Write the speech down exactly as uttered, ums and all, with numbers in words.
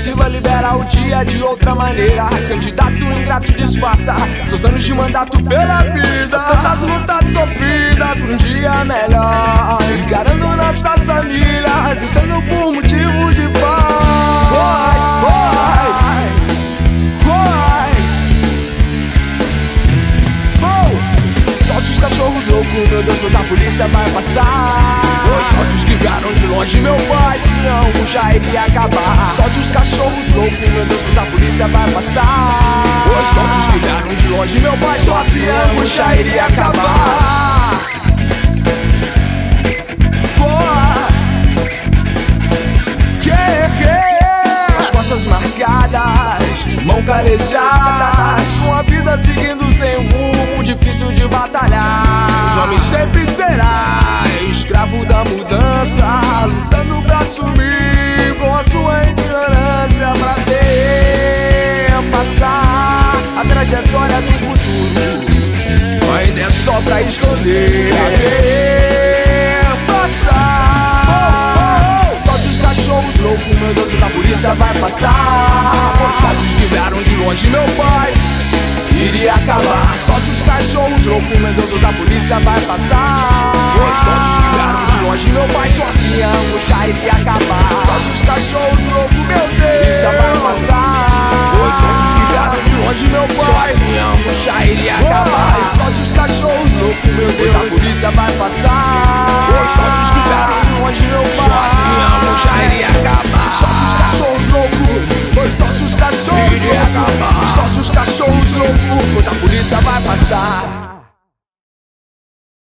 Silva libera o dia de outra maneira. Candidato ingrato disfarça seus anos de mandato pela vida. Tantas lutas sofridas pra um dia melhor, encarando nossas famílias, estando por motivo de paz. Paz, paz, paz. Solte os cachorros loucos, meu Deus, pois a polícia vai passar. Os solte que vieram de longe, meu pai, se não já iria acabar. Solte os cachorros loucos, meu Deus, pois a polícia vai passar. Os solte que vieram de longe, meu pai, só assim a angústia iria acabar. As costas marcadas, mão carejadas, com a vida seguindo sem rumo, difícil de batalhar. Os homens sempre será escravo da mudança, lutando pra assumir com a sua ignorância, pra ver passar a trajetória do futuro. Ainda é só pra esconder, pra ver passar. Solte os cachorros loucos, meu Deus, a polícia vai passar. Os soltes que vieram de longe, meu pai, iria acabar. Solte os cachorros loucos, meu Deus, a polícia vai passar. Os soltes que vieram de longe, meu pai, só assim a angústia iria acabar. Solte os cachorros loucos, meu Deus, a polícia vai passar. Os soltes que vieram de longe, meu pai, só assim a angústia iria acabar. Solte os cachorros loucos, meu Deus, a polícia vai passar. Os soltes que vieram de longe, meu pai, só assim a angústia iria acabar. Solte os cachorros loucos, pois solte os cachorros iria acabar. Solte os cachorros loucos, pois a polícia vai passar.